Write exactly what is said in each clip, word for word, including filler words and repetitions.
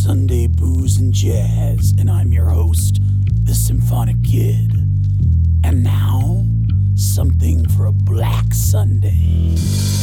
Sunday Booze and Jazz, and I'm your host, the Symphonic Kid. And now, something for a Black Sunday.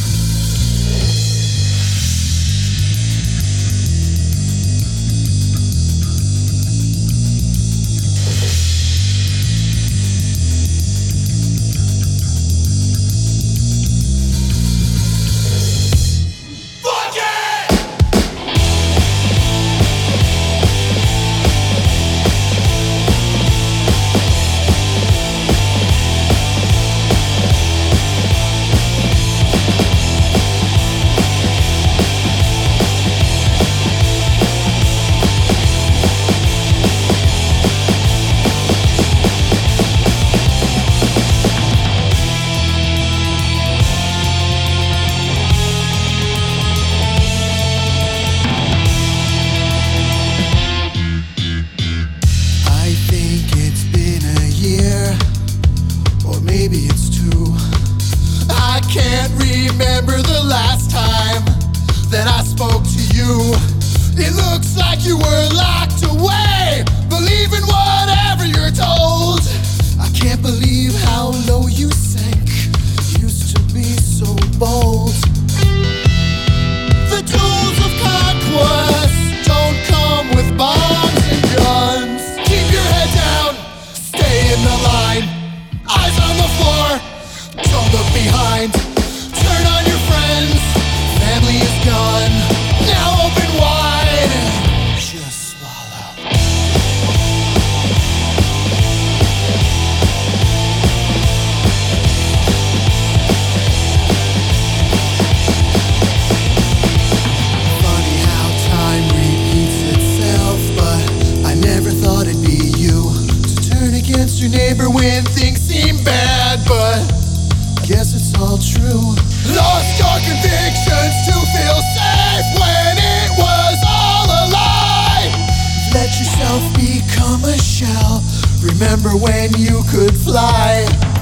Remember the last time that I spoke to you. It looks like you were locked away, believing whatever you're told. I can't believe how low you sank. Used to be so bold. The tools of conquest don't come with bombs and guns. Keep your head down, stay in the line. Eyes on the floor, don't look behind. Turn on your friends, family is gone. Now open wide, just swallow. Funny how time repeats itself, but I never thought it'd be you to turn against your neighbor when things seem bad, but guess it's all true. Lost your convictions to feel safe when it was all a lie. Let yourself become a shell. Remember when you could fly.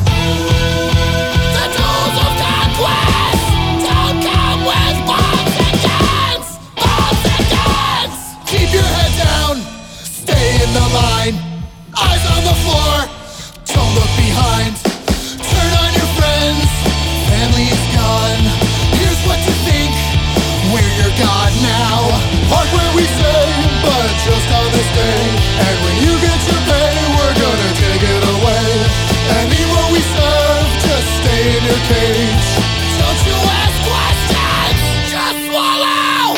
The tools of conquest don't come with bombs and guns. Bombs and guns. Keep your head down, stay in the line. Eyes on the floor, don't look behind. Turn on your friends, family is gone. Here's what to think, we're your God now. Hardware we say, but just on this day. And when you get your pay, we're gonna take it away. And eat what we serve, just stay in your cage. Don't you ask questions, just swallow.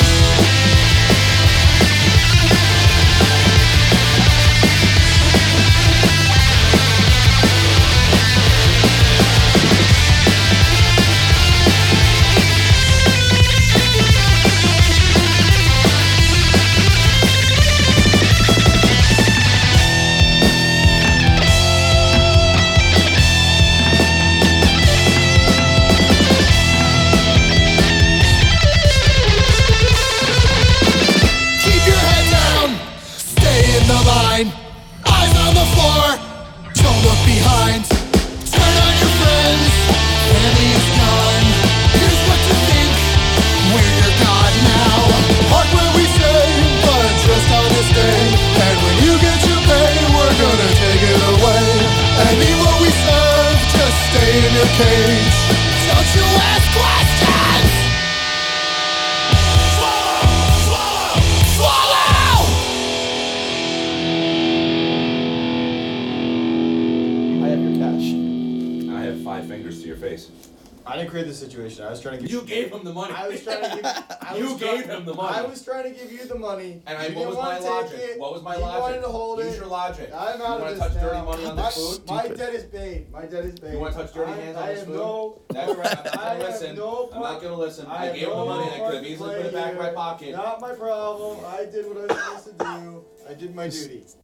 Eyes on the floor, don't look behind. Turn on your friends, family is gone. Here's what to think, we're your God now. Hardware we say, but just on this day. And when you get your pay, we're gonna take it away. And eat what we serve, just stay in your cage. Don't you ask questions. Fingers to your face. I didn't create this situation. I was trying to give you. gave him the money. I was trying to give. I you was gave trying, him the money. I was trying to give you the money. And I, you what was my logic? It. What was my you logic? You wanted to hold Use it. your logic. I'm out you of want this to touch now. dirty money on my, this food? My debt is paid. My debt is paid. You want to touch dirty I, hands on I this have food? No, That's right. I'm not I going to listen. No I'm not going to listen. I, I gave him no the money. I could have to easily play put it back in my here. pocket. Not my problem. I did what I was supposed to do. I did my duty.